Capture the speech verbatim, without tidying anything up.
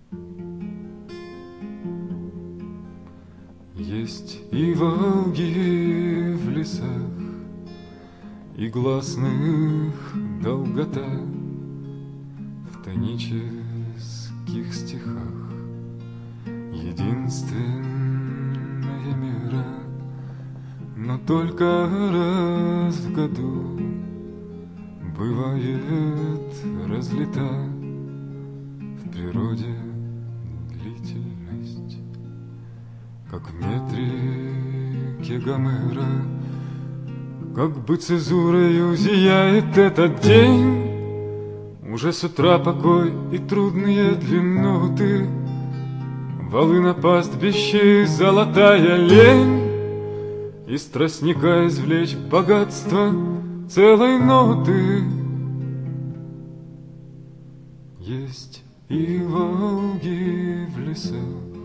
Есть и Волги в лесах, и гласных долгота в тонических стихах, единственная мера, но только раз в году бывает разлита в природе длительность, как в метрике Гомера. Как бы цезурою зияет этот день, уже с утра покой и трудные длинноты, валы на пастбище и золотая лень, из тростника извлечь богатство целой ноты. Есть и Волги в лесах,